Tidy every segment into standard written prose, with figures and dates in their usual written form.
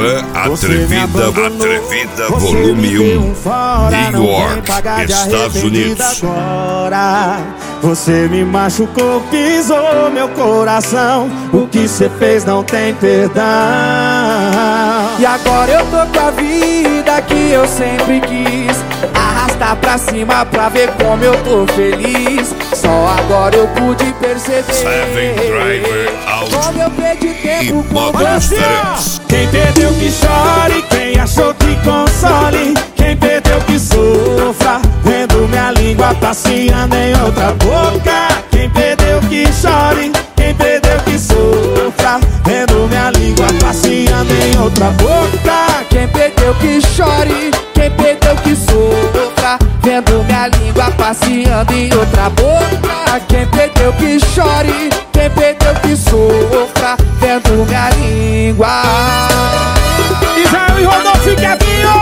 Silva, Atrevida, volume 1, New York, Estados Unidos. Agora você me machucou, pisou meu coração. O que cê fez não tem perdão. E agora eu tô com a vida que eu sempre quis, arrastar pra cima pra ver como eu tô feliz. Só agora eu pude perceber Seven Driver como eu perdi tempo e com módulos você. diferentes. Quem perdeu que chore, quem achou que console, quem perdeu que sofra, vendo minha língua passeando em outra boca. Quem perdeu que chore, quem perdeu que sofra, vendo minha língua passeando em outra boca. Quem perdeu que chore, quem perdeu que sofra, vendo minha língua passeando em outra boca. Quem perdeu que chore, quem perdeu que sofra, vendo minha língua. Israel e Rodolfo e Kevinho.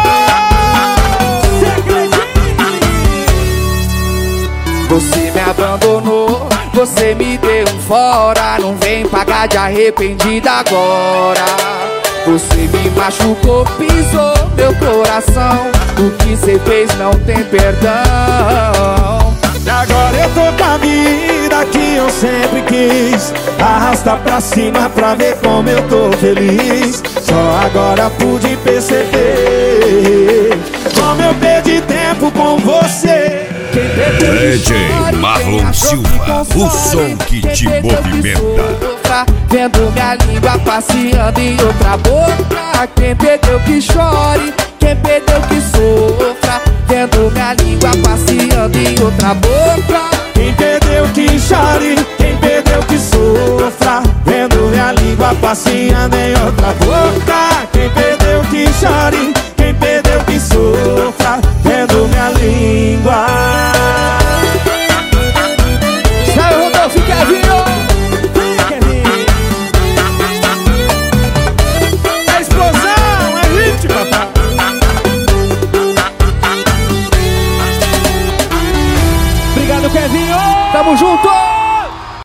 Você me abandonou, você me deu um fora, não vem pagar de arrependida agora. Você me machucou, pisou meu coração. O que cê fez não tem perdão. E agora eu tô com a vida que eu sempre quis, arrasta pra cima pra ver como eu tô feliz. Só agora pude perceber como eu perdi tempo com você. DJ Marlon Silva, o som que te movimenta. Vendo minha língua passeando em outra boca. Quem perdeu que chore, quem perdeu que sofra, vendo minha língua passeando em outra boca. Quem perdeu que chore, quem perdeu que sofra, vendo minha língua passeando em outra boca. Quem perdeu que chore, quem perdeu que sofra, vendo minha língua. Sai, Rodolfo, Kevinho. É explosão, é hit, papai. Obrigado, Kevinho. Tamo junto.